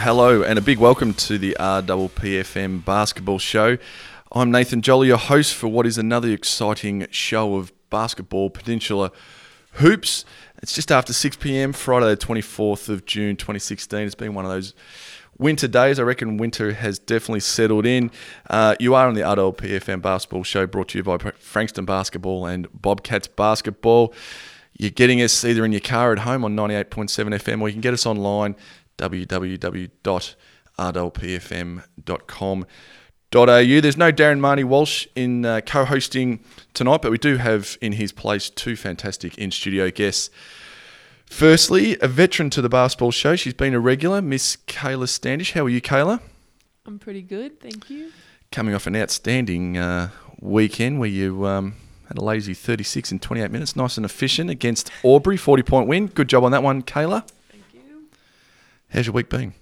Hello and a big welcome to the RPPFM Basketball Show. I'm Nathan Jolly, your host for what is another exciting show of basketball Peninsula hoops. It's just after 6 p.m, Friday the 24th of June 2016. It's been one of those winter days. I reckon winter has definitely settled in. You are on the RPPFM Basketball Show, brought to you by Frankston Basketball and Bobcats Basketball. You're getting us either in your car at home on 98.7 FM, or you can get us online, www.rpfm.com.au. There's no Darren Marnie Walsh in co-hosting tonight, but we do have in his place two fantastic in-studio guests. Firstly, a veteran to the Basketball Show. She's been a regular, Miss Kayla Standish. How are you, Kayla? I'm pretty good, thank you. Coming off an outstanding weekend where you had a lazy 36 in 28 minutes, nice and efficient against Albury, 40-point win. Good job on that one, Kayla. Thank you. How's your week been?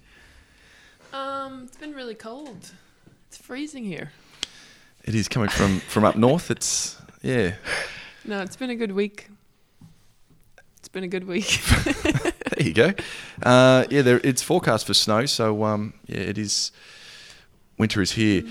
It's been really cold. It's freezing here. It is coming from up north. It's, yeah. No, it's been a good week. It's been a good week. There you go. It's forecast for snow, so it is. Winter is here.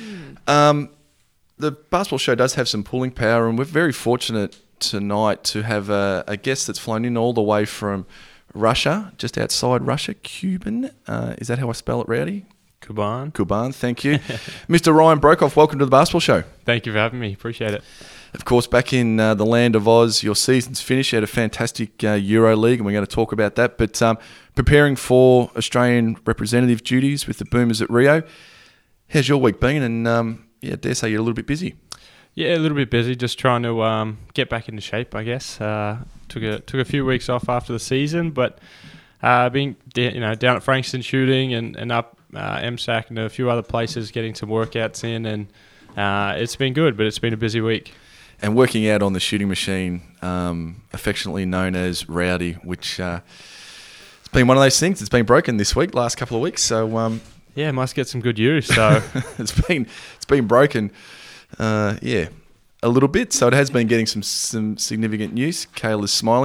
The Basketball Show does have some pulling power, and we're very fortunate tonight to have a guest that's flown in all the way from Russia, just outside Russia, Cuban. Is that how I spell it, Rowdy? Kuban, thank you. Mr. Ryan Brokoff, welcome to the Basketball Show. Thank you for having me. Appreciate it. Of course, back in the land of Oz, your season's finished. You had a fantastic Euro League, and we're going to talk about that. But preparing for Australian representative duties with the Boomers at Rio. How's your week been? And I dare say you're a little bit busy. Yeah, a little bit busy. Just trying to get back into shape, I guess. Took a few weeks off after the season, but being down at Frankston shooting and up MSAC and a few other places, getting some workouts in, and it's been good. But it's been a busy week. And working out on the shooting machine, affectionately known as Rowdy, which it's been one of those things. It's been broken this week, last couple of weeks. So must get some good use. So it's been broken, a little bit. So it has been getting some significant use. Kayla's smiling.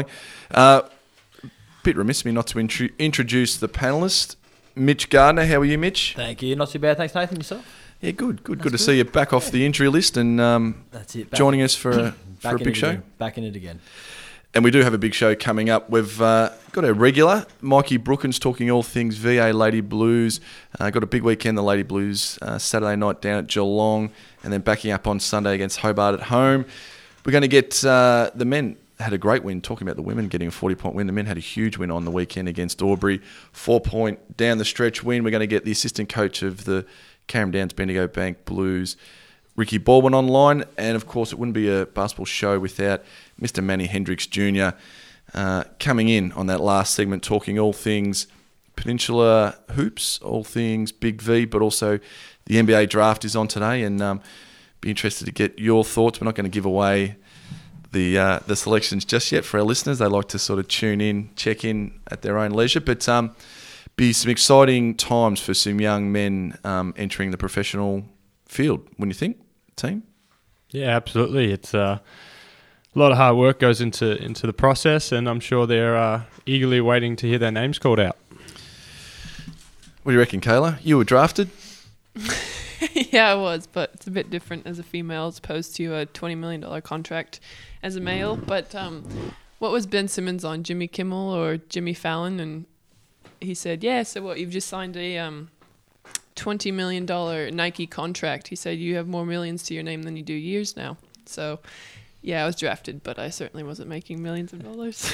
Bit remiss of me not to introduce the panellist, Mitch Gardner. How are you, Mitch? Thank you. Not too bad. Thanks, Nathan. Yourself? Yeah, good to see you back off the injury list and that's it. Joining us for a big show. Again. Back in it again. And we do have a big show coming up. We've got our regular, Mikey Brookins, talking all things VA Lady Blues. Got a big weekend, the Lady Blues, Saturday night down at Geelong, and then backing up on Sunday against Hobart at home. We're going to get the men had a great win, talking about the women getting a 40-point win. The men had a huge win on the weekend against Albury, 4-point down the stretch win. We're going to get the assistant coach of the Carrum Downs Bendigo Bank Blues, Ricky Baldwin, online. And, of course, it wouldn't be a basketball show without Mr. Manny Hendricks Jr. Coming in on that last segment, talking all things Peninsula hoops, all things Big V, but also the NBA draft is on today, and be interested to get your thoughts. We're not going to give away the selections just yet for our listeners. They like to sort of tune in, check in at their own leisure, but be some exciting times for some young men entering the professional field, wouldn't you think, team? Yeah, absolutely. It's a lot of hard work goes into the process, and I'm sure they're eagerly waiting to hear their names called out. What do you reckon, Kayla? You were drafted? Yeah, I was, but it's a bit different as a female as opposed to a $20 million contract as a male. But what was Ben Simmons on, Jimmy Kimmel or Jimmy Fallon? And he said, yeah, so what, you've just signed a $20 million Nike contract. He said, you have more millions to your name than you do years now. So, yeah, I was drafted, but I certainly wasn't making millions of dollars.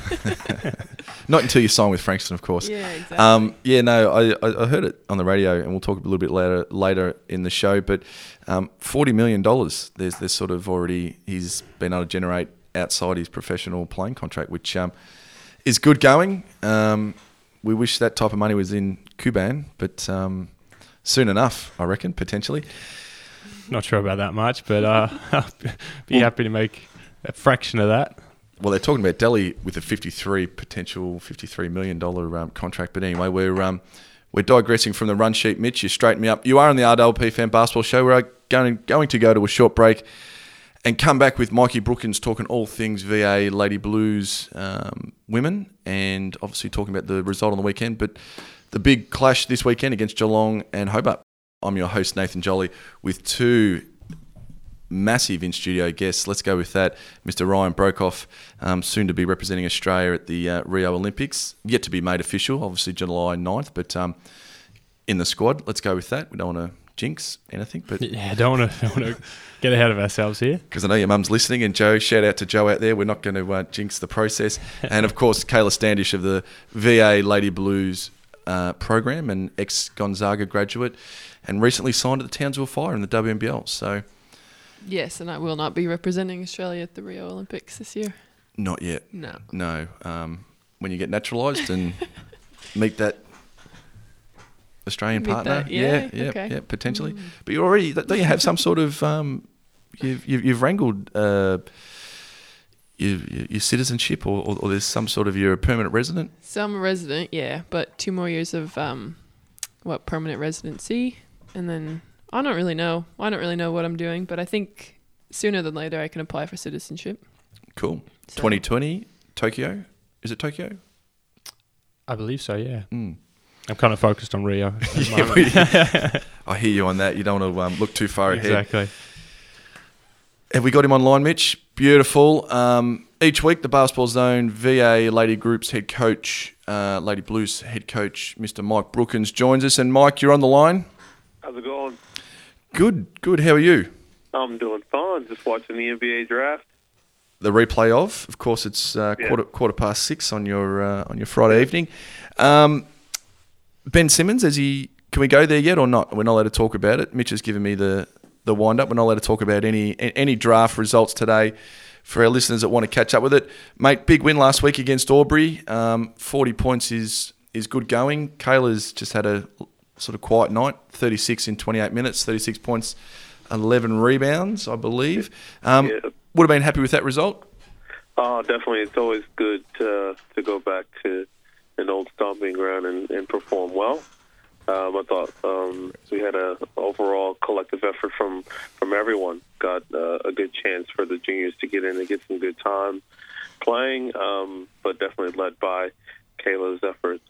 Not until you sign with Frankston, of course. Yeah, exactly. I heard it on the radio, and we'll talk a little bit later in the show, but $40 million, there's sort of already, he's been able to generate outside his professional playing contract, which is good going. We wish that type of money was in Kuban, but soon enough, I reckon, potentially. Not sure about that much, but I'll be happy to make a fraction of that. Well, they're talking about Delhi with a potential $53 million contract. But anyway, we're digressing from the run sheet. Mitch, you straighten me up. You are on the RPPFM Basketball Show. We're going to go to a short break and come back with Mikey Brookins talking all things VA Lady Blues women, and obviously talking about the result on the weekend. But the big clash this weekend against Geelong and Hobart. I'm your host, Nathan Jolly, with two massive in-studio guests. Let's go with that. Mr. Ryan Broekhoff, soon to be representing Australia at the Rio Olympics. Yet to be made official, obviously July 9th, but in the squad. Let's go with that. We don't want to jinx anything. But yeah, don't want to get ahead of ourselves here. Because I know your mum's listening, and Joe, shout out to Joe out there. We're not going to jinx the process. And, of course, Kayla Standish of the VA Lady Blues program, and ex-Gonzaga graduate, and recently signed at the Townsville Fire in the WNBL. So... Yes, and I will not be representing Australia at the Rio Olympics this year. Not yet. No. When you get naturalised and meet that Australian partner, okay. potentially. But you already don't you have some sort of you've wrangled your citizenship, or there's some sort of you're a permanent resident. So I'm a resident, yeah, but 2 more years of permanent residency, and then. I don't really know what I'm doing, but I think sooner than later I can apply for citizenship. Cool. So. 2020, Tokyo. Is it Tokyo? I believe so, yeah. I'm kind of focused on Rio. I hear you on that. You don't want to look too far ahead. Exactly. Have we got him online, Mitch? Beautiful. Each week, the Basketball Zone VA Lady Group's head coach, Lady Blues head coach, Mr. Mike Brookins, joins us. And Mike, you're on the line. How's it going? Good. How are you? I'm doing fine. Just watching the NBA draft. The replay of course, it's quarter past 6 on your Friday evening. Ben Simmons, can we go there yet or not? We're not allowed to talk about it. Mitch has given me the wind up. We're not allowed to talk about any draft results today for our listeners that want to catch up with it. Mate, big win last week against Albury. 40 points is good going. Kayla's just had a sort of quiet night, 36 in 28 minutes, 36 points, 11 rebounds, I believe. Would have been happy with that result? Definitely. It's always good to go back to an old stomping ground and perform well. I thought we had an overall collective effort from everyone. Got a good chance for the juniors to get in and get some good time playing, but definitely led by Kayla's efforts.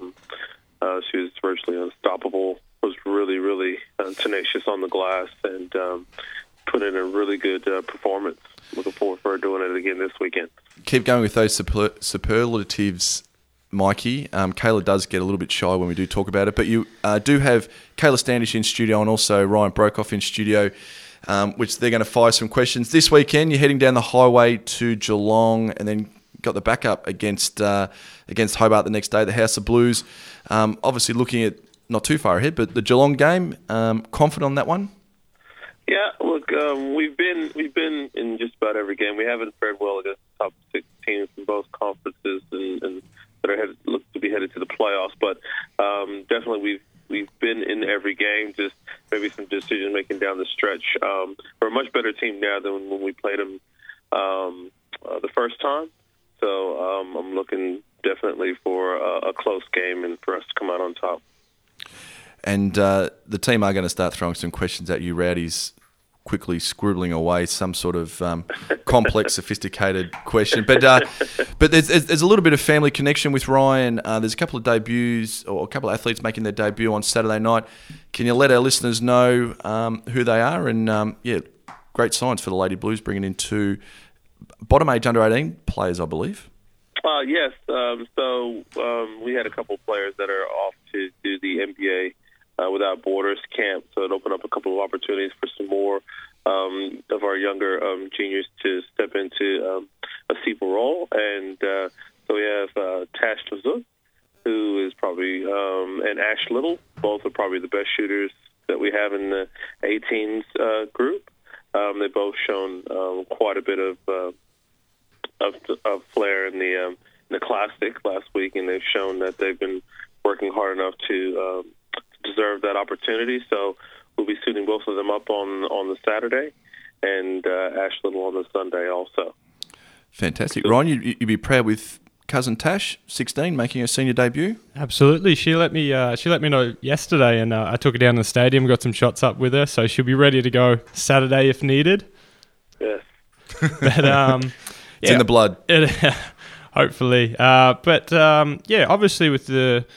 She was virtually unstoppable, was really, really tenacious on the glass, and put in a really good performance. Looking forward for her doing it again this weekend. Keep going with those superlatives, Mikey. Kayla does get a little bit shy when we do talk about it, but you do have Kayla Standish in studio and also Ryan Broekhoff in studio, which they're going to fire some questions. This weekend, you're heading down the highway to Geelong and then got the backup against Hobart the next day, the House of Blues. Obviously looking at not too far ahead, but the Geelong game, confident on that one? Yeah, look, we've been in just about every game. We haven't fared well against the top 6 teams in both conferences and that are look to be headed to the playoffs. But definitely we've been in every game. Just maybe some decision making down the stretch. We're a much better team now than when we played them the first time. So I'm looking definitely for a close game and for us to come out on top. And the team are going to start throwing some questions at you, Rowdy's quickly scribbling away some sort of complex, sophisticated question. But there's a little bit of family connection with Ryan. There's a couple of debuts, or a couple of athletes making their debut on Saturday night. Can you let our listeners know who they are? And, great signs for the Lady Blues, bringing in 2 bottom age under 18 players, I believe. Yes. So we had a couple of players that are off to do the NBA Without Borders camp, so it opened up a couple of opportunities for some more of our younger juniors to step into a SEPA role. And so we have Tash Lazuk, who is probably, and Ash Little. Both are probably the best shooters that we have in the 18s group. They both shown quite a bit of flair in the Classic last week, and they've shown that they've been working hard enough to deserve that opportunity. So we'll be suiting both of them up on the Saturday, and Ash Little on the Sunday also. Fantastic. Ryan, you'd be proud with cousin Tash, 16, making her senior debut? Absolutely. She let me know yesterday, and I took her down to the stadium, got some shots up with her, so she'll be ready to go Saturday if needed. Yes. But it's in the blood. Hopefully. Obviously with the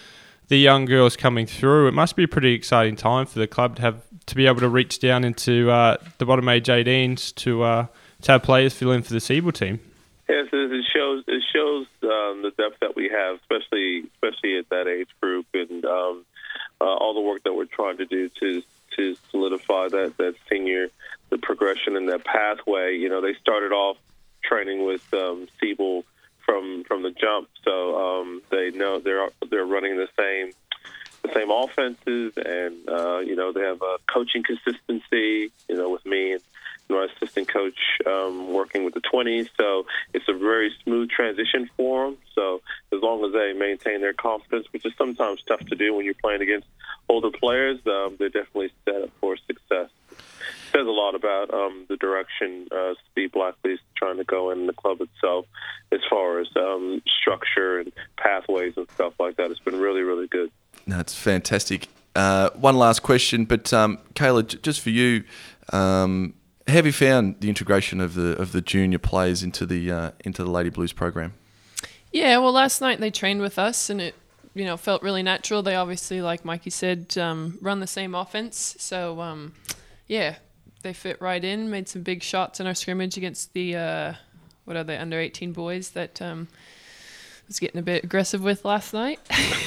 the young girls coming through. It must be a pretty exciting time for the club to be able to reach down into the bottom age 18s to have players fill in for the Siebel team. Yes, it shows the depth that we have, especially at that age group, and all the work that we're trying to do to solidify that senior, the progression in that pathway. You know, they started off training with Siebel from the jump, so they know they're running the same offenses, and they have coaching consistency. You know, with me and my assistant coach working with the 20s, so it's a very smooth transition for them. So as long as they maintain their confidence, which is sometimes tough to do when you're playing against older players, they're definitely set up for success. Says a lot about the direction Steve Blackley's trying to go in the club itself as far as structure and pathways and stuff like that. It's been really, really good. No, it's fantastic. One last question, but Kayla, just for you, have you found the integration of the junior players into the Lady Blues program? Yeah, well, last night they trained with us, and it felt really natural. They obviously, like Mikey said, run the same offense, so they fit right in. Made some big shots in our scrimmage against the under 18 boys that was getting a bit aggressive with last night.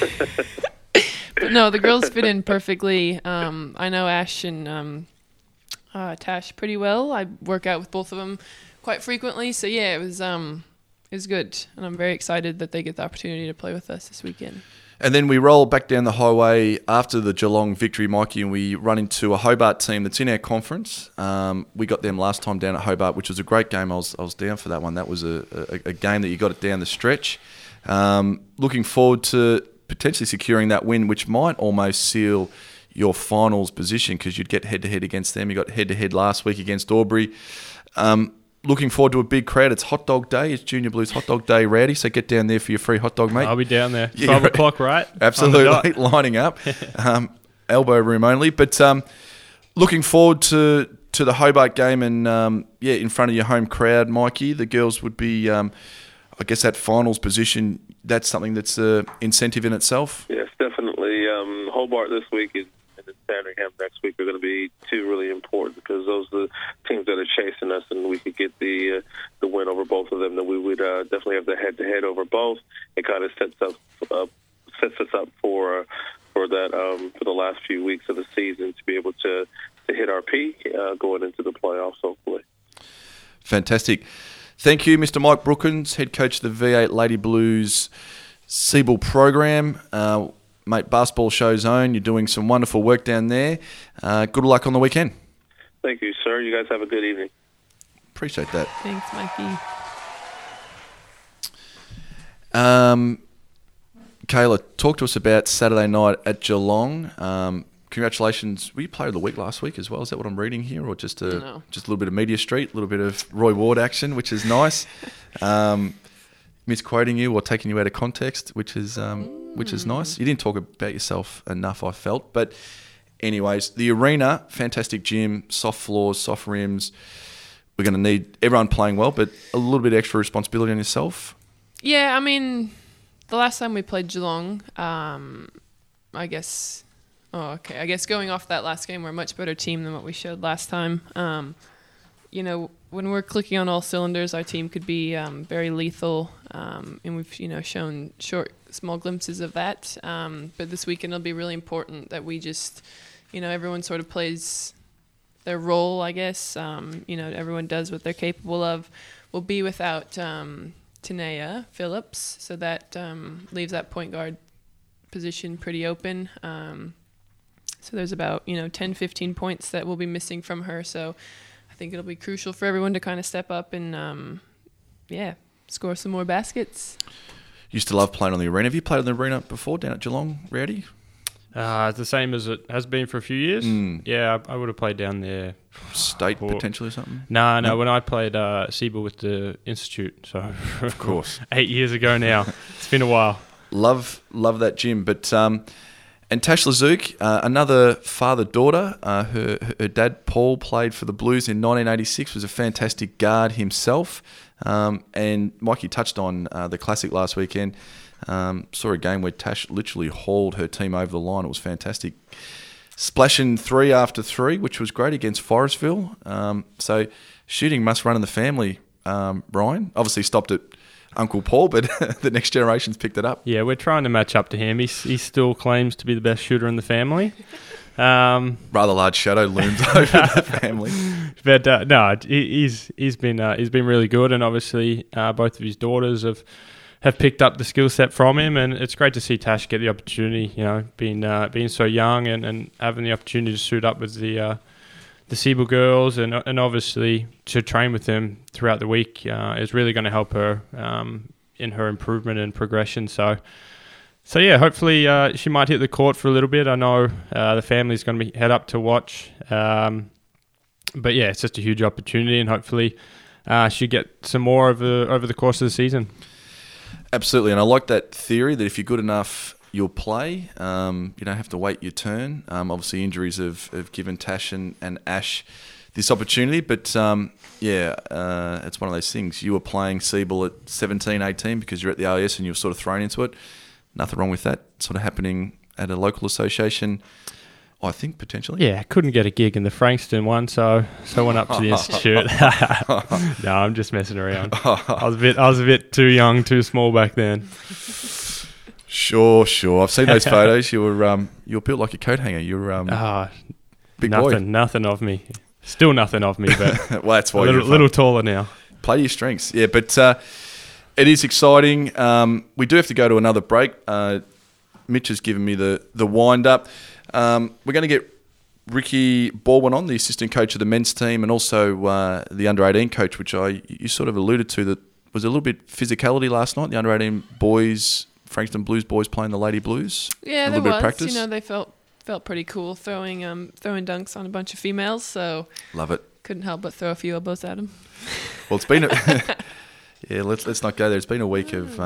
But no, the girls fit in perfectly. I know Ash and Tash pretty well. I work out with both of them quite frequently, so yeah, it was good, and I'm very excited that they get the opportunity to play with us this weekend. And then we roll back down the highway after the Geelong victory, Mikey, and we run into a Hobart team that's in our conference. We got them last time down at Hobart, which was a great game. I was down for that one. That was a game that you got it down the stretch. Looking forward to potentially securing that win, which might almost seal your finals position because you'd get head-to-head against them. You got head-to-head last week against Albury. Looking forward to a big crowd. It's Hot Dog Day. It's Junior Blues Hot Dog Day, Rowdy, so get down there for your free hot dog, mate. I'll be down there. Yeah, 12 o'clock, right? Absolutely, lining up. Elbow room only. But looking forward to the Hobart game and, in front of your home crowd, Mikey. The girls would be, I guess, that finals position. That's something that's an incentive in itself. Yes, definitely. Hobart this week and then Sandringham next week are going to be two really important because those are the teams that are chasing us, and we could get the win over both of them. Then we would definitely have the head-to-head over both. It kind of sets us up for that for the last few weeks of the season to be able to hit our peak going into the playoffs, hopefully. Fantastic. Thank you, Mr. Mike Brookins, head coach of the V8 Lady Blues Siebel program. Mate, Basketball Show's own. You're doing some wonderful work down there. Good luck on the weekend. Thank you, sir. You guys have a good evening. Appreciate that. Thanks, Mikey. Kayla, talk to us about Saturday night at Geelong. Congratulations. Were you player of the week last week as well? Is that what I'm reading here? Or just a little bit of Media Street, a little bit of Roy Ward action, which is nice. Misquoting you or taking you out of context, which is nice. You didn't talk about yourself enough, I felt. But anyways, the arena, fantastic gym, soft floors, soft rims. We're going to need everyone playing well, but a little bit extra responsibility on yourself. Yeah, I mean, the last time we played Geelong, I guess going off that last game, we're a much better team than what we showed last time. When we're clicking on all cylinders, our team could be very lethal, and we've shown small glimpses of that. But this weekend it'll be really important that we just, everyone sort of plays their role, I guess. Everyone does what they're capable of. We'll be without Tanea Phillips, so that leaves that point guard position pretty open. So there's about 10, 15 points that we'll be missing from her. So I think it'll be crucial for everyone to kind of step up and, score some more baskets. Used to love playing on the arena. Have you played on the arena before down at Geelong, Rowdy? It's the same as it has been for a few years. Yeah, I would have played down there. State potentially or something? No. When I played Siebel with the Institute, so of course 8 years ago now. It's been a while. Love that gym, but and Tash Lazouk, another father-daughter. Her dad Paul played for the Blues in 1986. Was a fantastic guard himself. And Mikey touched on the Classic last weekend. Saw a game where Tash literally hauled her team over the line. It was fantastic. Splashing 3 after 3, which was great against Forestville. So shooting must run in the family, Ryan. Obviously stopped at Uncle Paul, but the next generation's picked it up. Yeah, we're trying to match up to him. He still claims to be the best shooter in the family. Rather large shadow looms over the family. But no, he's been really good, and obviously both of his daughters have picked up the skill set from him, and it's great to see Tash get the opportunity. You know, being so young and having the opportunity to suit up with the Siebel girls, and obviously to train with them throughout the week is really going to help her in her improvement and progression. So yeah, hopefully she might hit the court for a little bit. I know the family's going to head up to watch. But yeah, it's just a huge opportunity, and hopefully she'll get some more over the course of the season. Absolutely, and I like that theory that if you're good enough, you'll play. You don't have to wait your turn. Obviously, injuries have given Tash and Ash this opportunity, but it's one of those things. You were playing Siebel at 17, 18 because you're at the AIS and you were sort of thrown into it. Nothing wrong with that sort of happening at a local association, I think, potentially. Yeah, couldn't get a gig in the Frankston one, so I went up to the Institute. No, I'm just messing around. I was a bit too young, too small back then. Sure. I've seen those photos. You were built like a coat hanger. You're big boy. Nothing of me. Still nothing of me, but well, that's why a little taller now. Play to your strengths. Yeah, but it is exciting. We do have to go to another break. Mitch has given me the wind up. We're going to get Ricky Baldwin on, the assistant coach of the men's team, and also the under-18 coach, which you sort of alluded to, that was a little bit physicality last night. The under-18 boys, Frankston Blues boys playing the Lady Blues. Yeah, a there little bit was. Of practice. You know, they felt pretty cool throwing dunks on a bunch of females. So love it. Couldn't help but throw a few elbows at them. Well, it's been yeah. Let's not go there. It's been a week of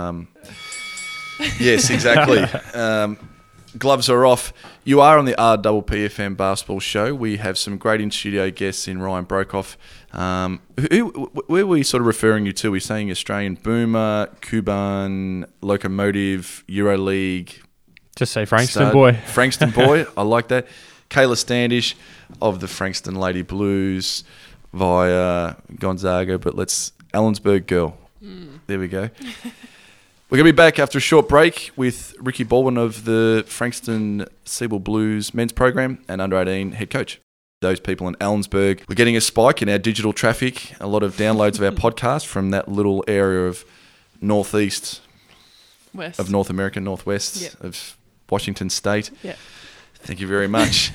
yes, exactly. Gloves are off. You are on the RPPFM Basketball Show. We have some great in-studio guests in Ryan Brokoff. Where were we sort of referring you to? We're saying Australian Boomer, Kuban, Locomotive, Euroleague. Just say Frankston boy. Frankston boy. I like that. Kayla Standish of the Frankston Lady Blues via Gonzaga, but Ellensburg girl. There we go. We're going to be back after a short break with Ricky Baldwin of the Frankston Siebel Blues men's program and under-18 head coach. Those people in Ellensburg. We're getting a spike in our digital traffic, a lot of downloads of our podcast from that little area of northeast West. of North America, northwest of Washington State. Yeah. Thank you very much.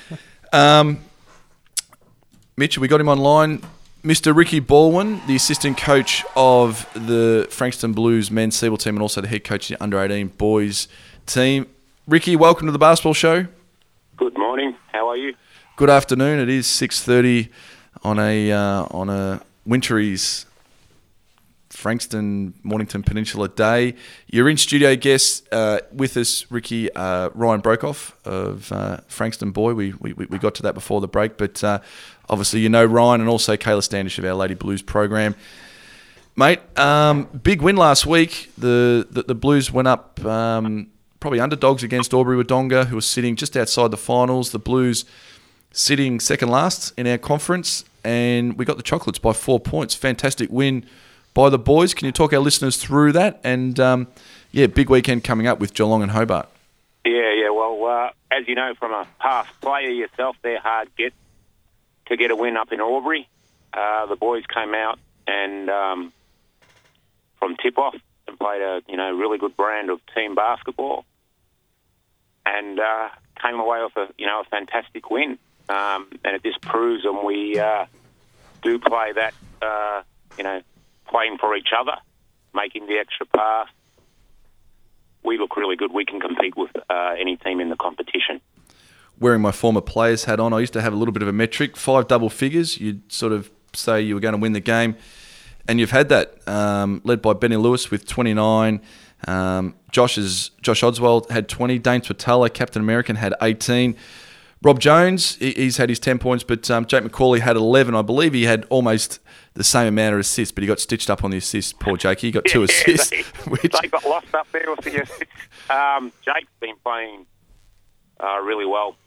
Mitch, we got him online. Mr. Ricky Baldwin, the assistant coach of the Frankston Blues men's Siebel team and also the head coach of the under-18 boys team. Ricky, welcome to the Basketball Show. Good morning. How are you? Good afternoon. It is 6:30 on a wintry's Frankston Mornington Peninsula day. You're in studio guest with us, Ricky, Ryan Brokoff of Frankston Boy. We got to that before the break, but obviously you know Ryan and also Kayla Standish of our Lady Blues program. Mate, big win last week. The Blues went up probably underdogs against Albury-Wodonga, who was sitting just outside the finals. The Blues sitting second last in our conference, and we got the Chocolates by 4 points. Fantastic win by the boys. Can you talk our listeners through that? And, big weekend coming up with Geelong and Hobart. Yeah. Well, as you know from a past player yourself, they're hard to get a win up in Albury. The boys came out and from tip-off and played a really good brand of team basketball and came away with a fantastic win. And it just proves when we do play that, playing for each other, making the extra pass, we look really good. We can compete with any team in the competition. Wearing my former player's hat on, I used to have a little bit of a metric, 5 double figures. You'd sort of say you were going to win the game, and you've had that, led by Benny Lewis with 29. Josh Oswald had 20. Dane Patella, Captain American, had 18. Rob Jones, he's had his 10 points, but Jake McCauley had 11. I believe he had almost the same amount of assists, but he got stitched up on the assists. Poor Jake, he got 2 assists. They got lost up there with the assists. Jake's been playing really well.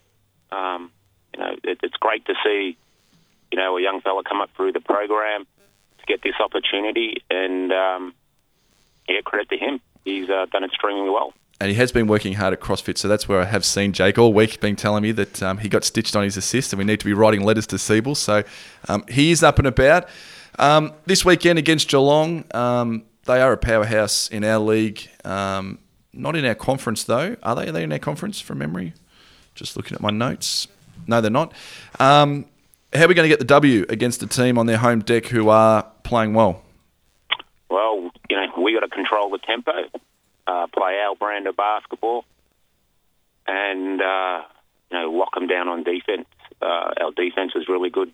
It's great to see, a young fella come up through the program to get this opportunity, and credit to him. He's done extremely well. And he has been working hard at CrossFit, so that's where I have seen Jake all week been telling me that he got stitched on his assist and we need to be writing letters to Siebel. So he is up and about. This weekend against Geelong, they are a powerhouse in our league. Not in our conference, though. Are they? Are they in our conference, from memory? Just looking at my notes. No, they're not. How are we going to get the W against a team on their home deck who are playing well? Well, we got to control the tempo. Play our brand of basketball, and lock them down on defense. Our defense is really good.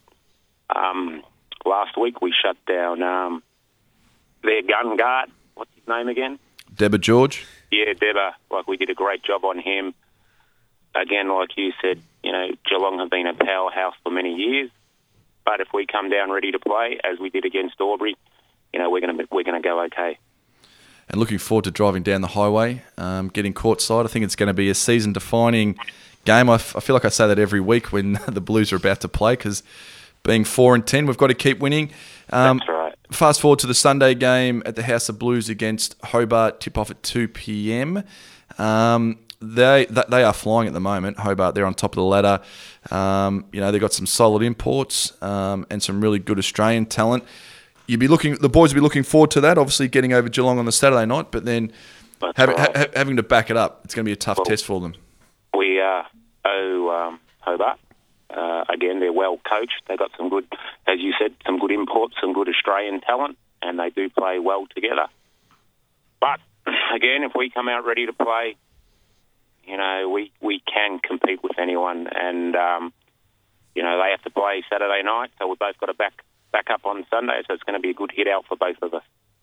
Last week we shut down their gun guard. What's his name again? Deba George. Yeah, Deba. We did a great job on him. Again, like you said, Geelong have been a powerhouse for many years. But if we come down ready to play, as we did against Albury, we're gonna go okay. And looking forward to driving down the highway, getting courtside. I think it's going to be a season-defining game. I feel like I say that every week when the Blues are about to play, because being 4-10, we've got to keep winning. That's right. Fast forward to the Sunday game at the House of Blues against Hobart, tip-off at 2 p.m. They are flying at the moment. Hobart, they're on top of the ladder. They've got some solid imports and some really good Australian talent. The boys will be looking forward to that, obviously getting over Geelong on the Saturday night, but then having to back it up, it's going to be a tough test for them. We owe Hobart. Again, they're well coached. They've got some good, as you said, some good imports, some good Australian talent, and they do play well together. But, again, if we come out ready to play, we can compete with anyone, and, they have to play Saturday night, so we've both got to back up on Sunday, so it's going to be a good hit out for both of us.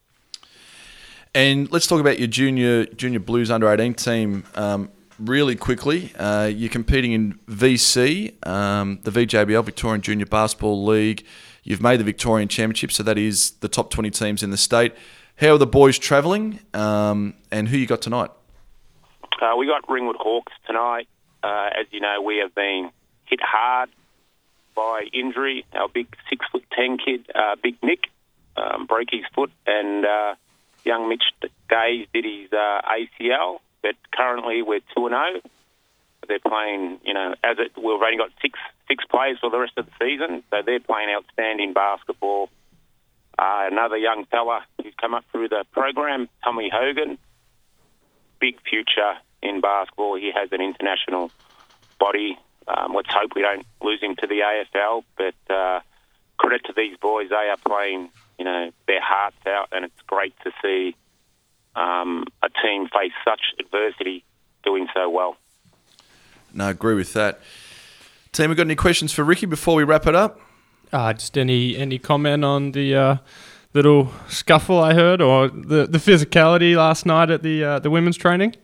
And let's talk about your junior Blues under-18 team really quickly. You're competing in VC, the VJBL, Victorian Junior Basketball League. You've made the Victorian Championship, so that is the top 20 teams in the state. How are the boys travelling, and who you got tonight? We got Ringwood Hawks tonight. As you know, we have been hit hard by injury. Our big 6'10" kid, Big Nick, broke his foot, and young Mitch Gaze did his ACL. But currently we're 2-0. They're playing, we've only got six players for the rest of the season, so they're playing outstanding basketball. Another young fella who's come up through the program, Tommy Hogan, big future in basketball. He has an international body. Let's hope we don't lose him to the AFL, but credit to these boys. They are playing, their hearts out, and it's great to see a team face such adversity doing so well. No, I agree with that. Team, we got any questions for Ricky before we wrap it up? Just any comment on the little scuffle I heard, or the physicality last night at the women's training?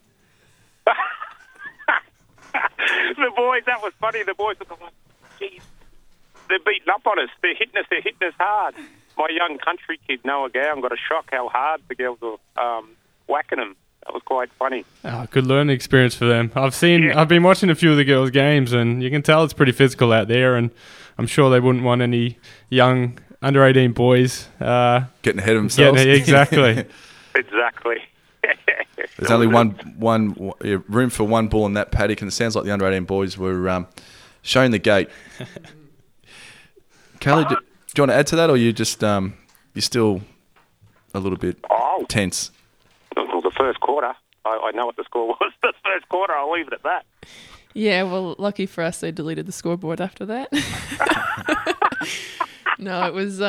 The boys, that was funny. The boys were like, geez, they're beating up on us. They're hitting us hard. My young country kid, Noah Gowan, got a shock how hard the girls were whacking them. That was quite funny. Good learning experience for them. I've been watching a few of the girls' games, and you can tell it's pretty physical out there, and I'm sure they wouldn't want any young under-18 boys getting ahead of themselves. Exactly. Exactly. There's only one room for one ball in that paddock, and it sounds like the under-18 boys were showing the gate. Kelly, do you want to add to that, or you just you're still a little bit tense? Well, the first quarter, I know what the score was. The first quarter, I'll leave it at that. Yeah, well, lucky for us, they deleted the scoreboard after that. No, it was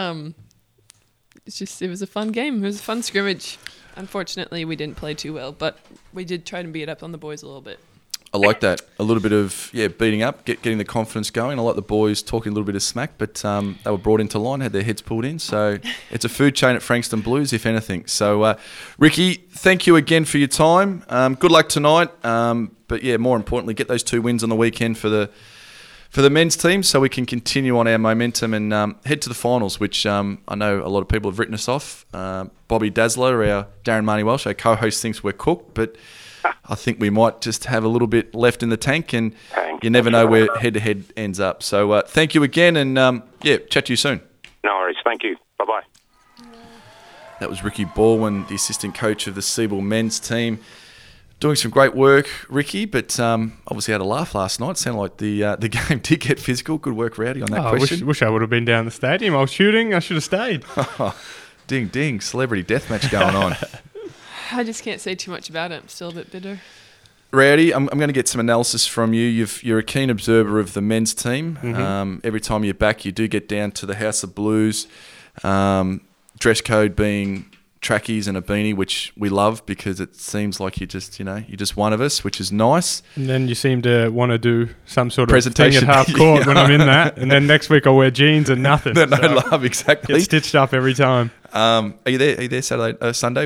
it was a fun game. It was a fun scrimmage. Unfortunately, we didn't play too well, but we did try to beat up on the boys a little bit. I like that. A little bit of beating up, getting the confidence going. I like the boys talking a little bit of smack, but they were brought into line, had their heads pulled in. So it's a food chain at Frankston Blues, if anything. So, Ricky, thank you again for your time. Good luck tonight. But more importantly, get those 2 wins on the weekend for the for the men's team so we can continue on our momentum and head to the finals, which I know a lot of people have written us off. Bobby Dazzler, our Darren Marnie Welsh, our co-host, thinks we're cooked, but I think we might just have a little bit left in the tank, and you never know where head-to-head ends up. So thank you again, and chat to you soon. No worries. Thank you. Bye-bye. That was Ricky Baldwin, the assistant coach of the Seabull men's team. Doing some great work, Ricky, but obviously had a laugh last night. Sounded like the game did get physical. Good work, Rowdy, on that question. Wish I would have been down the stadium. I was shooting. I should have stayed. Ding, ding. Celebrity deathmatch going on. I just can't say too much about it. I'm still a bit bitter. Rowdy, I'm going to get some analysis from you. You're a keen observer of the men's team. Mm-hmm. Every time you're back, you do get down to the House of Blues. Dress code being trackies and a beanie, which we love because it seems like you're just one of us, which is nice. And then you seem to want to do some sort of presentation thing at half court when I'm in that. And then next week I'll wear jeans and nothing. No love, exactly. Get stitched up every time. Are you there Sunday?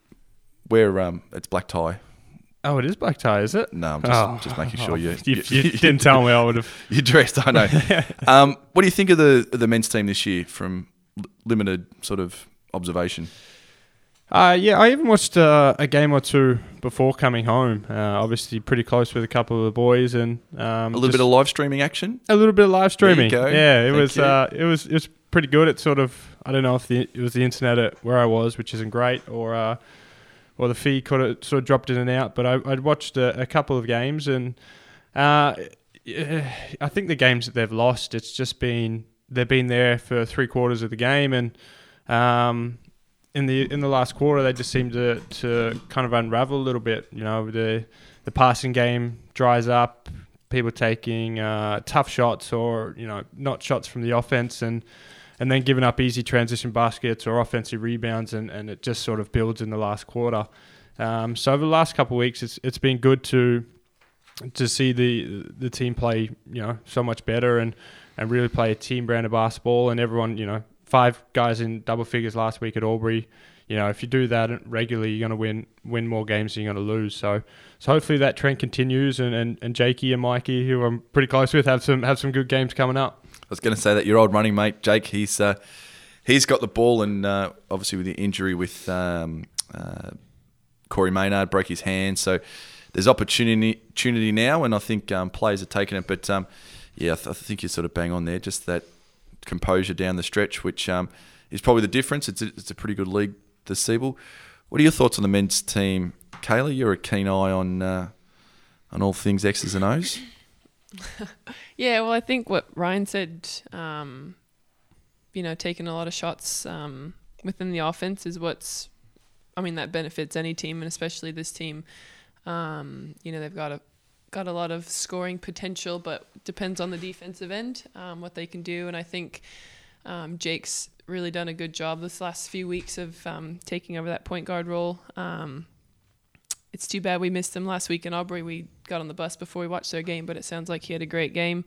We're it's black tie. Oh, it is black tie, is it? No, I'm just making sure you didn't tell me. I would have. You dressed, I know. What do you think of the men's team this year from limited sort of observation? I even watched a game or two before coming home. Obviously, pretty close with a couple of the boys, and a little bit of live streaming action. A little bit of live streaming. There you go. Yeah, it was pretty good. It's sort of, I don't know if it was the internet at where I was, which isn't great, or the feed could have sort of dropped in and out. But I'd watched a couple of games, and I think the games that they've lost, it's just been they've been there for 3/4 of the game, and in the last quarter they just seem to kind of unravel a little bit. You know, the passing game dries up, people taking tough shots or not shots from the offense, and then giving up easy transition baskets or offensive rebounds, and it just sort of builds in the last quarter. So over the last couple of weeks, it's been good to see the team play so much better and really play a team brand of basketball, and everyone 5 guys in double figures last week at Albury. If you do that regularly, you're going to win more games than you're going to lose. So hopefully that trend continues, and Jakey and Mikey, who I'm pretty close with, have some good games coming up. I was going to say that your old running mate Jake, he's got the ball, and obviously with the injury with Corey Maynard, broke his hand, so there's opportunity now, and I think players are taking it. But I think you're sort of bang on there. Just that composure down the stretch, which is probably the difference. It's a pretty good league, the Seabull. What are your thoughts on the men's team, Kayla? You're a keen eye on all things X's and O's. Yeah, well, I think what Ryan said, taking a lot of shots within the offense is that benefits any team, and especially this team. They've got a lot of scoring potential, but depends on the defensive end, what they can do. And I think Jake's really done a good job this last few weeks of taking over that point guard role. It's too bad we missed him last week in Albury. We got on the bus before we watched their game, but it sounds like he had a great game.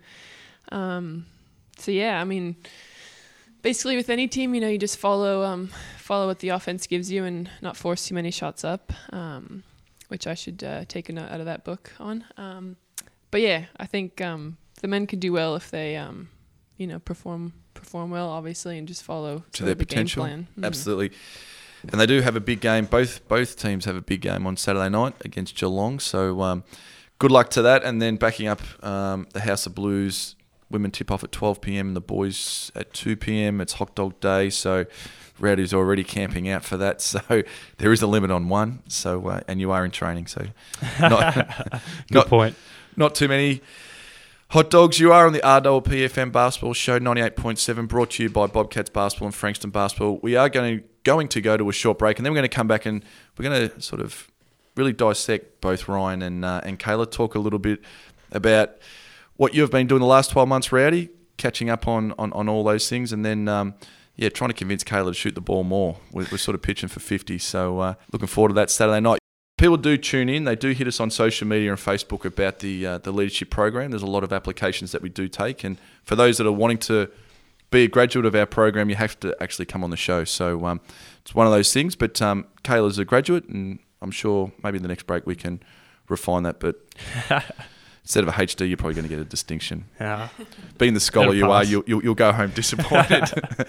Basically with any team, you just follow what the offense gives you and not force too many shots up, which I should take a note out of that book on. I think the men could do well if they, perform well, obviously, and just follow to their potential. Game plan. Absolutely. And they do have a big game. Both teams have a big game on Saturday night against Geelong. So good luck to that. And then backing up the House of Blues, women tip off at 12 p.m. and the boys at 2 p.m. It's Hot Dog Day, so Rowdy's already camping out for that. So there is a limit on one. So and you are in training, so good point. Not too many hot dogs. You are on the RWPFM Basketball Show 98.7, brought to you by Bobcats Basketball and Frankston Basketball. We are going to go to a short break, and then we're going to come back and we're going to sort of really dissect both Ryan and Kayla, talk a little bit about what you've been doing the last 12 months, Rowdy, catching up on all those things, and then trying to convince Kayla to shoot the ball more. We're sort of pitching for 50, so looking forward to that Saturday night. People do tune in. They do hit us on social media and Facebook about the leadership program. There's a lot of applications that we do take, and for those that are wanting to be a graduate of our program, you have to actually come on the show. So it's one of those things. But Kayla's a graduate, and I'm sure maybe in the next break we can refine that. But instead of a HD, you're probably going to get a distinction. Yeah. Being the scholar It'll you are, pass. you'll go home disappointed.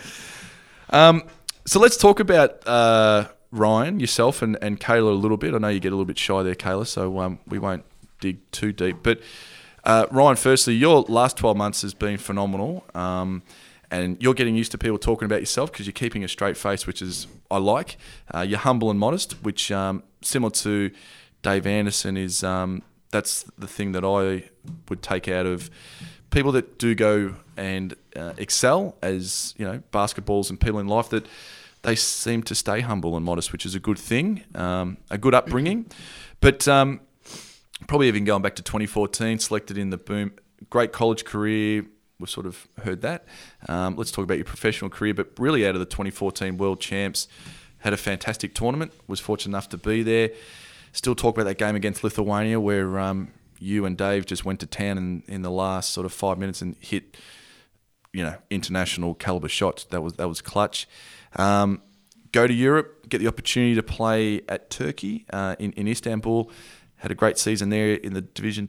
So let's talk about Ryan, yourself, and Kayla a little bit. I know you get a little bit shy there, Kayla, so we won't dig too deep. But Ryan, firstly, your last 12 months has been phenomenal, and you're getting used to people talking about yourself because you're keeping a straight face, which is I like. You're humble and modest, which similar to Dave Anderson is that's the thing that I would take out of people that do go and excel as basketballs and people in life, that they seem to stay humble and modest, which is a good thing, a good upbringing. But probably even going back to 2014, selected in the Boom, great college career. We've sort of heard that. Let's talk about your professional career, but really out of the 2014 World Champs, had a fantastic tournament, was fortunate enough to be there. Still talk about that game against Lithuania where you and Dave just went to town in the last sort of 5 minutes and hit, international caliber shots. That was clutch. Go to Europe, get the opportunity to play at Turkey in Istanbul. Had a great season there in the Division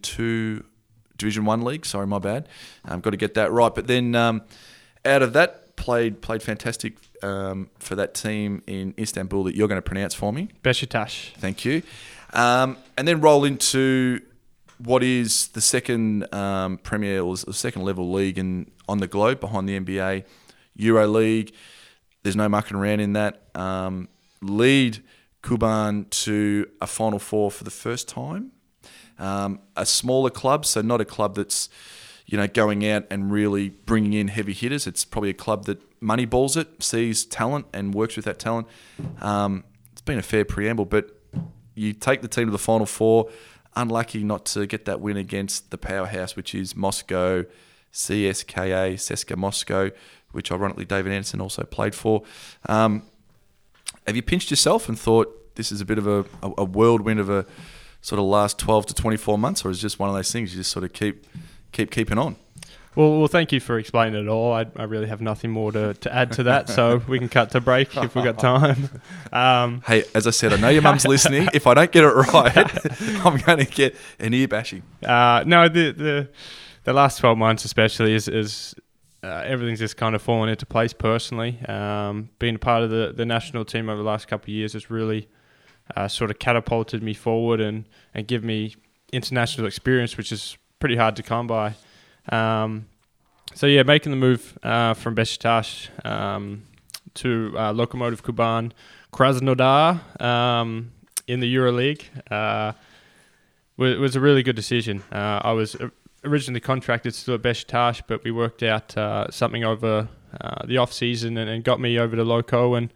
1 league. Sorry, my bad. Got to get that right. But then out of that, played fantastic for that team in Istanbul that you're going to pronounce for me. Beşiktaş. Thank you. And then roll into what is the second Premier or the second level league on the globe behind the NBA, Euro League. There's no mucking around in that. Lead Kuban to a Final Four for the first time. A smaller club, so not a club that's going out and really bringing in heavy hitters. It's probably a club that moneyballs it, sees talent and works with that talent. It's been a fair preamble, but you take the team to the Final Four, unlucky not to get that win against the powerhouse, which is Moscow, CSKA Moscow, which ironically David Anderson also played for. Have you pinched yourself and thought this is a bit of a whirlwind of a sort of last 12 to 24 months, or is it just one of those things you just sort of keep keeping on? Well, thank you for explaining it all. I really have nothing more to add to that, so we can cut to break if we've got time. Hey, as I said, I know your mum's listening. If I don't get it right, I'm going to get an ear bashing. No, the last 12 months especially is everything's just kind of fallen into place personally. Being a part of the national team over the last couple of years has really sort of catapulted me forward and give me international experience, which is pretty hard to come by. So yeah, making the move from Beşiktaş to Lokomotiv Kuban, Krasnodar in the EuroLeague was a really good decision. I was originally contracted still at Beşiktaş, but we worked out something over the off season and got me over to Loco, and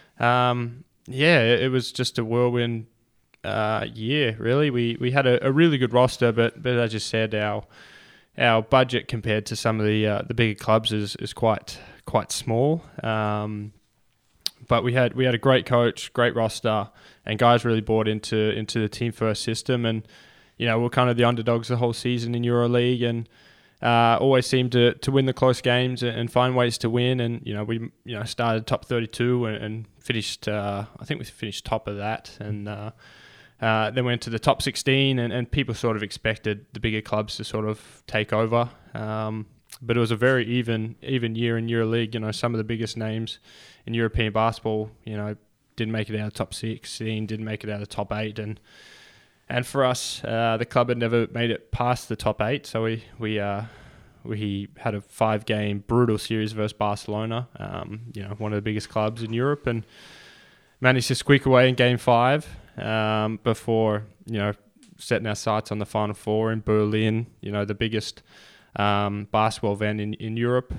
it was just a whirlwind year. Really, we had a really good roster, but as you said, our budget compared to some of the bigger clubs is quite small. But we had a great coach, great roster, and guys really bought into the team first system. And we're kind of the underdogs the whole season in EuroLeague, and always seemed to win the close games and find ways to win. And we started top 32 and finished. I think we finished top of that, and then went to the top 16, and people sort of expected the bigger clubs to sort of take over. But it was a very even year in EuroLeague. Some of the biggest names in European basketball, didn't make it out of top 16, didn't make it out of top 8, and for us, the club had never made it past the top 8. So we had a 5-game brutal series versus Barcelona, one of the biggest clubs in Europe, and managed to squeak away in Game 5 before setting our sights on the Final Four in Berlin. The biggest basketball event in Europe.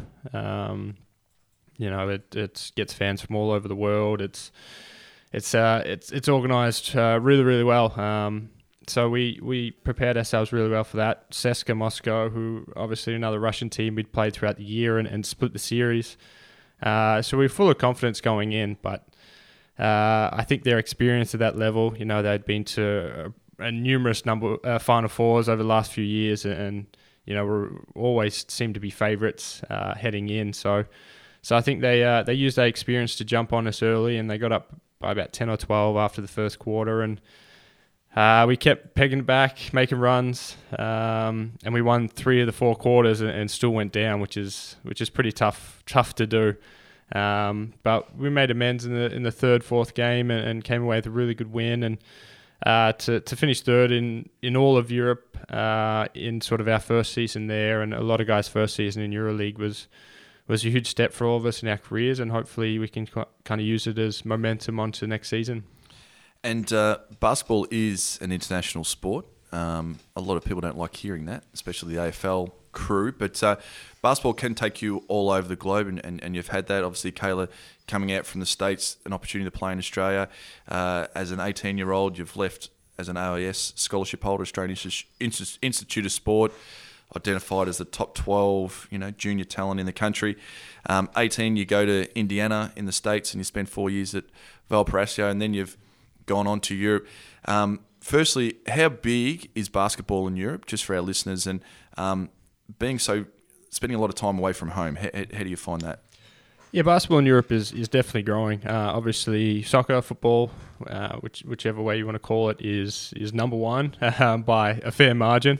It gets fans from all over the world. It's organised really, really well. So we prepared ourselves really well for that. CSKA Moscow, who obviously another Russian team we'd played throughout the year and split the series. So we were full of confidence going in, but I think their experience at that level, they'd been to a numerous number Final Fours over the last few years, and were always seemed to be favourites heading in. So I think they used that experience to jump on us early, and they got up by about 10 or 12 after the first quarter, and we kept pegging it back, making runs, and we won 3 of the 4 quarters and still went down, which is pretty tough to do. But we made amends in the third, fourth game and came away with a really good win, and to finish third in all of Europe in sort of our first season there, and a lot of guys' first season in EuroLeague was a huge step for all of us in our careers, and hopefully we can kind of use it as momentum onto next season. And basketball is an international sport. A lot of people don't like hearing that, especially the AFL crew. But basketball can take you all over the globe, and you've had that. Obviously, Kayla coming out from the States, an opportunity to play in Australia. As an 18-year-old, you've left as an AIS scholarship holder, Australian Institute of Sport, identified as the top 12, junior talent in the country. 18, you go to Indiana in the States, and you spend 4 years at Valparaiso, and then you've gone on to Europe. Firstly, how big is basketball in Europe, just for our listeners, and spending a lot of time away from home? How do you find that? Yeah, basketball in Europe is definitely growing. Obviously, soccer, football, whichever way you want to call it, is number one by a fair margin.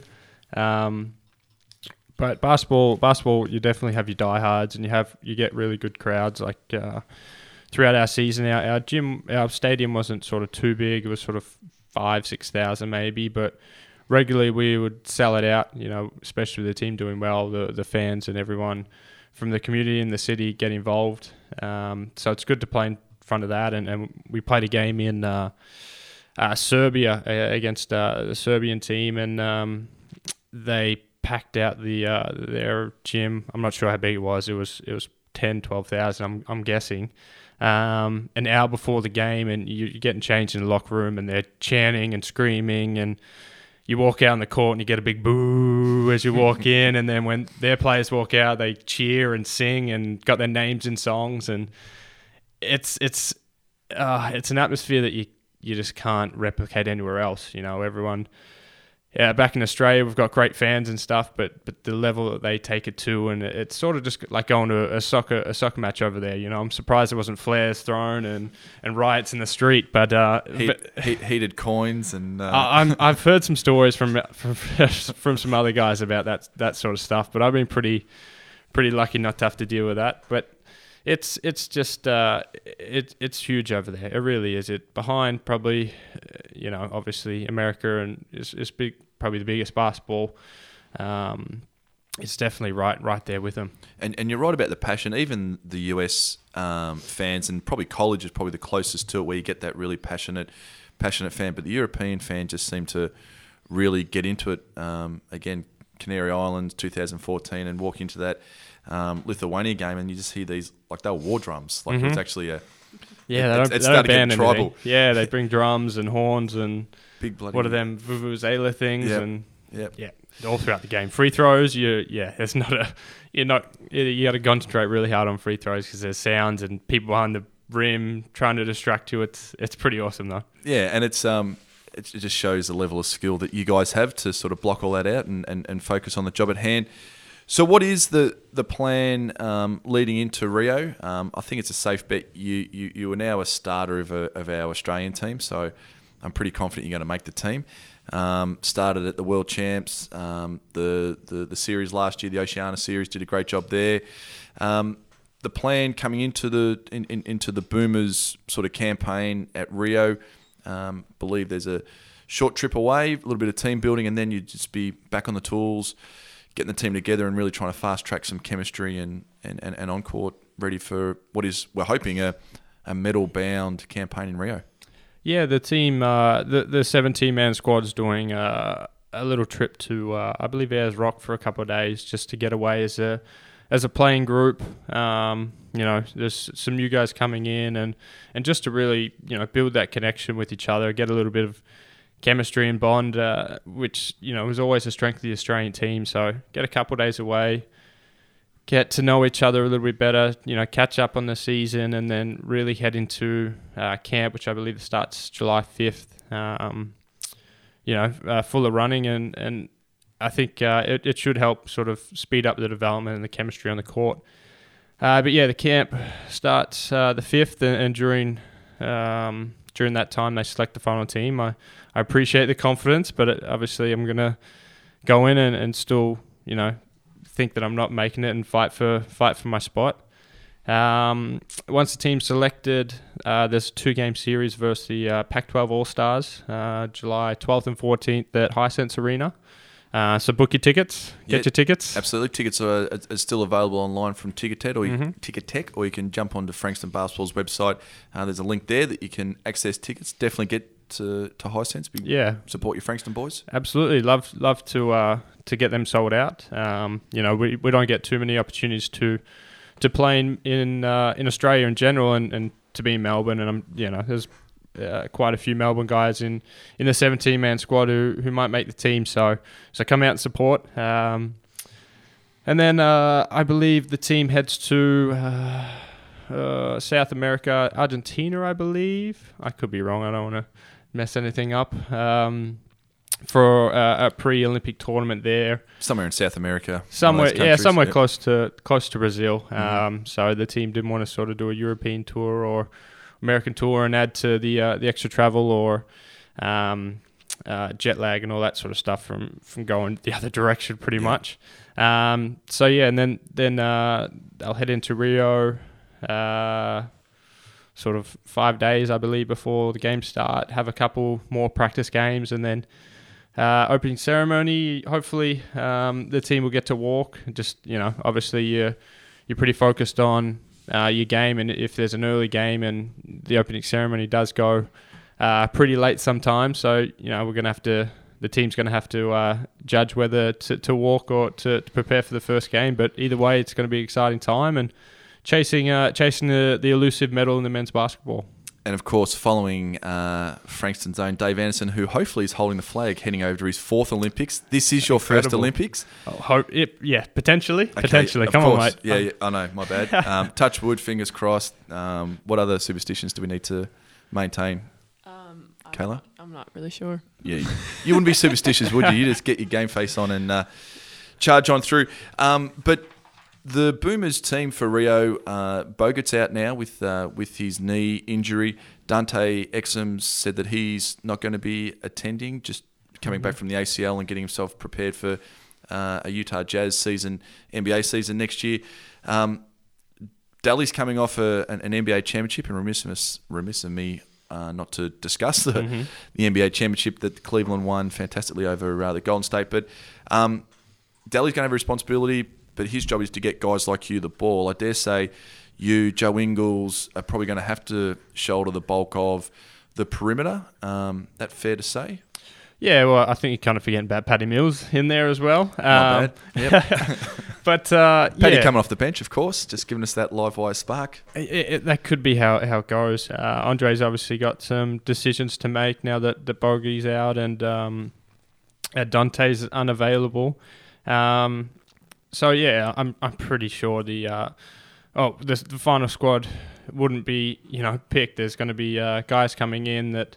But basketball, you definitely have your diehards, and you get really good crowds. Like throughout our season, our stadium wasn't sort of too big. It was sort of 5,000-6,000 maybe, but regularly we would sell it out. Especially with the team doing well, the fans and everyone from the community and the city get involved. So it's good to play in front of that. And we played a game in Serbia against the Serbian team, and they packed out their gym. I'm not sure how big it was. It was 10,000-12,000. I'm guessing. An hour before the game, and you're getting changed in the locker room, and they're chanting and screaming, and you walk out on the court and you get a big boo as you walk in, and then when their players walk out, they cheer and sing and got their names in songs, and it's an atmosphere that you just can't replicate anywhere else. Everyone. Yeah, back in Australia, we've got great fans and stuff, but the level that they take it to, and it's sort of just like going to a soccer match over there. I'm surprised there wasn't flares thrown and riots in the street, but heated coins and. I've heard some stories from some other guys about that sort of stuff, but I've been pretty lucky not to have to deal with that. But it's just it's huge over there. It really is. It behind probably, obviously America, and it's big, probably the biggest basketball. It's definitely right there with them. And you're right about the passion. Even the US fans, and probably college is probably the closest to it, where you get that really passionate fan. But the European fan just seem to really get into it. Again, Canary Islands, 2014, and walk into that Lithuania game, and you just hear these, like, they were war drums. Like, it's actually they don't ban anything. Yeah, they bring drums and horns and big bloody. What are them vuvuzela things? Yep. And Yep. all throughout the game. Free throws, you got to concentrate really hard on free throws because there's sounds and people behind the rim trying to distract you. It's pretty awesome though. Yeah, and it just shows the level of skill that you guys have to sort of block all that out and focus on the job at hand. So what is the plan leading into Rio? I think it's a safe bet. You are now a starter of our Australian team, so I'm pretty confident you're going to make the team. Started at the World Champs, the series last year, the Oceania series, did a great job there. The plan coming into the Boomers sort of campaign at Rio, believe there's a short trip away, a little bit of team building, and then you'd just be back on the tools, getting the team together and really trying to fast track some chemistry and on court, ready for what is, we're hoping, a medal bound campaign in Rio. Yeah, the team, the 17-man squad is doing a little trip to, I believe, Ayers Rock for a couple of days just to get away as a playing group. There's some new guys coming in and just to really, build that connection with each other, get a little bit of chemistry and bond, which, was always a strength of the Australian team. So get a couple of days away, get to know each other a little bit better, catch up on the season, and then really head into camp, which I believe starts July 5th, full of running. And I think it should help sort of speed up the development and the chemistry on the court. But the camp starts the 5th, and during during that time they select the final team. I appreciate the confidence, but obviously I'm going to go in and still, think that I'm not making it and fight for my spot. Once the team's selected, there's a 2-game series versus the Pac-12 All-Stars, July 12th and 14th at Hisense Arena. So book your tickets, get your tickets. Absolutely. Tickets are still available online from Ticketek, or you can jump onto Frankston Basketball's website. There's a link there that you can access tickets. Definitely get to Hisense. Support your Frankston boys. Absolutely. Love to get them sold out. We don't get too many opportunities to play in Australia in general and to be in Melbourne, and there's quite a few Melbourne guys in the 17-man squad who might make the team. So come out and support. And then I believe the team heads to South America, Argentina, I believe. I could be wrong. I don't want to mess anything up. For a pre-Olympic tournament there, somewhere in South America, somewhere close to Brazil. So the team didn't want to sort of do a European tour or American tour and add to the extra travel or jet lag and all that sort of stuff from going the other direction, pretty much. And then I'll head into Rio. Sort of 5 days, I believe, before the games start. Have a couple more practice games, and then opening ceremony. Hopefully, the team will get to walk. Just obviously you're pretty focused on your game, and if there's an early game and the opening ceremony does go pretty late sometimes, so we're gonna have to. The team's going to have to judge whether to walk or to prepare for the first game. But either way, it's going to be an exciting time and chasing the elusive medal in the men's basketball. And of course, following Frankston's own Dave Anderson, who hopefully is holding the flag, heading over to his 4th Olympics. This is your first Olympics. Potentially. Okay, Potentially. Come on, mate. Yeah, I know. My bad. Touch wood, fingers crossed. What other superstitions do we need to maintain? Kayla? I'm not really sure. Yeah, you wouldn't be superstitious, would you? You just get your game face on and charge on through. But the Boomers team for Rio, Bogut's out now with his knee injury. Dante Exum said that he's not going to be attending, just coming back from the ACL and getting himself prepared for a Utah Jazz season, NBA season next year. Daly's coming off an NBA championship, and remiss of me not to discuss the NBA championship that Cleveland won fantastically over the Golden State. But Daly's going to have a responsibility, but his job is to get guys like you the ball. I dare say you, Joe Ingles, are probably going to have to shoulder the bulk of the perimeter. That fair to say? Yeah, well, I think you're kind of forgetting about Paddy Mills in there as well. Not bad. Yep. But Paddy coming off the bench, of course, just giving us that live wire spark. That could be how it goes. Andre's obviously got some decisions to make now that the Bogey's out and Dante's unavailable. So yeah, I'm pretty sure the final squad wouldn't be picked. There's going to be guys coming in that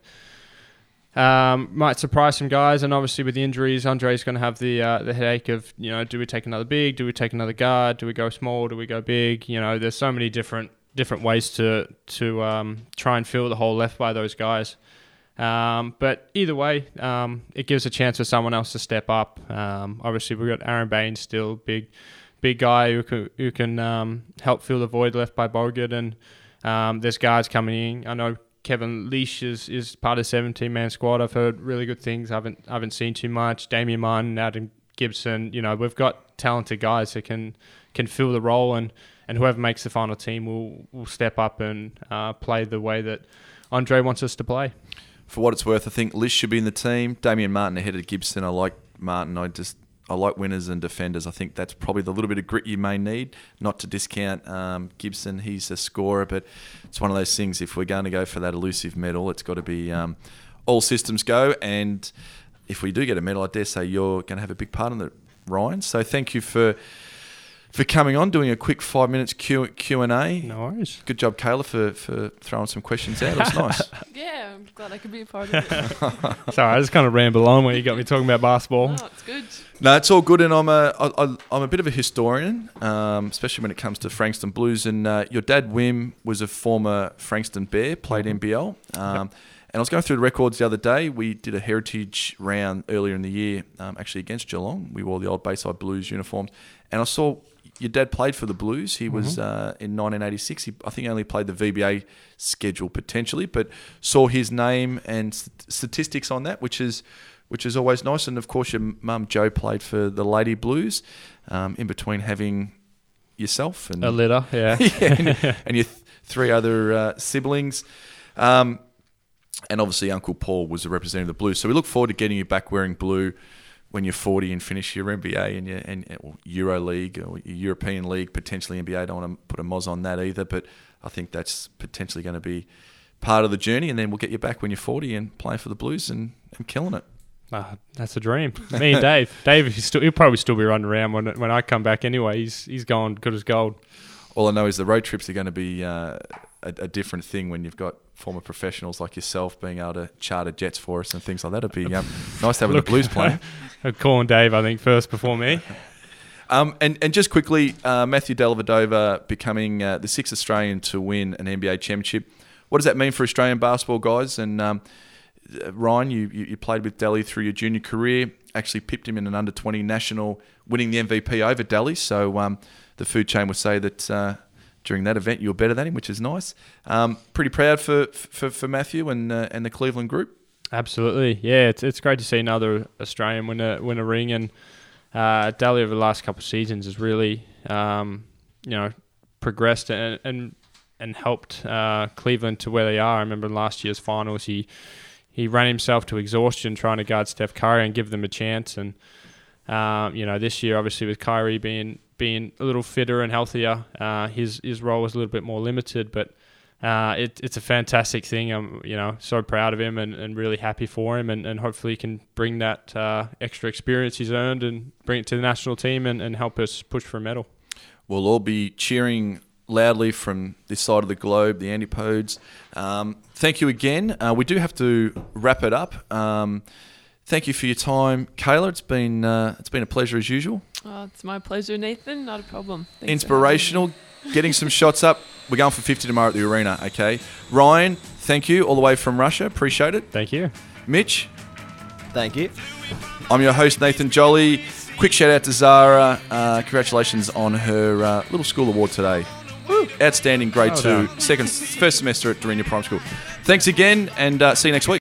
might surprise some guys, and obviously with the injuries, Andre's going to have the headache of do we take another big, do we take another guard, do we go small, do we go big? There's so many different ways to try and fill the hole left by those guys. But either way, it gives a chance for someone else to step up. Obviously, we've got Aaron Baines still, big guy who can help fill the void left by Bogut, and there's guards coming in. I know Kevin Leash is part of 17-man squad. I've heard really good things. I haven't seen too much. Damian Martin, Adam Gibson. We've got talented guys that can fill the role, and whoever makes the final team will step up and play the way that Andre wants us to play. For what it's worth, I think Lish should be in the team. Damian Martin ahead of Gibson. I like Martin. I like winners and defenders. I think that's probably the little bit of grit you may need. Not to discount Gibson. He's a scorer, but it's one of those things. If we're going to go for that elusive medal, it's got to be all systems go. And if we do get a medal, I dare say you're going to have a big part in it, Ryan. So thank you for for coming on, doing a quick 5 minutes Q&A. No worries. Good job, Kayla, for throwing some questions out. It was nice. Yeah, I'm glad I could be a part of it. Sorry, I just kind of ramble on when you got me talking about basketball. No, it's good. No, it's all good, and I'm a bit of a historian, especially when it comes to Frankston Blues. And your dad, Wim, was a former Frankston Bear, played NBL. And I was going through the records the other day. We did a heritage round earlier in the year, actually against Geelong. We wore the old Bayside Blues uniforms, and I saw your dad played for the Blues. He was in 1986. I think he only played the VBA schedule potentially, but saw his name and statistics on that, which is always nice. And of course, your mum Jo played for the Lady Blues, in between having yourself and A litter, yeah. and your three other siblings. And obviously, Uncle Paul was a representative of the Blues. So we look forward to getting you back wearing blue when you're 40 and finish your NBA and your Euro League or your European League, potentially NBA. I don't want to put a moz on that either, but I think that's potentially going to be part of the journey. And then we'll get you back when you're 40 and playing for the Blues and killing it. That's a dream. Me and Dave. Dave, he'll probably still be running around when I come back anyway. He's gone good as gold. All I know is the road trips are going to be a different thing when you've got former professionals like yourself being able to charter jets for us and things like that. It'd be nice having the Blues playing. I'm calling Dave, I think, first before me. And just quickly, Matthew Dellavedova becoming the sixth Australian to win an NBA championship. What does that mean for Australian basketball, guys? And Ryan, you played with Delhi through your junior career, actually pipped him in an under-20 national, winning the MVP over Delhi. So the food chain would say that during that event you were better than him, which is nice. Pretty proud for Matthew and the Cleveland group. Absolutely, yeah. It's great to see another Australian win a ring, and Delhi over the last couple of seasons has really progressed and helped Cleveland to where they are. I remember in last year's finals he ran himself to exhaustion trying to guard Steph Curry and give them a chance. And this year, obviously, with Kyrie being a little fitter and healthier, his role was a little bit more limited. But it's a fantastic thing. I'm so proud of him and really happy for him. And hopefully he can bring that extra experience he's earned and bring it to the national team and help us push for a medal. We'll all be cheering loudly from this side of the globe, the Antipodes. Thank you again. We do have to wrap it up. Thank you for your time, Kayla. It's been a pleasure as usual. Oh, it's my pleasure, Nathan. Not a problem. Thanks Inspirational, getting some shots up. We're going for 50 tomorrow at the arena, okay? Ryan, thank you all the way from Russia. Appreciate it. Thank you. Mitch. Thank you. I'm your host, Nathan Jolly. Quick shout out to Zara. Congratulations on her little school award today. Woo. Outstanding grade 2, first semester at Dorina Primary School. Thanks again, and see you next week.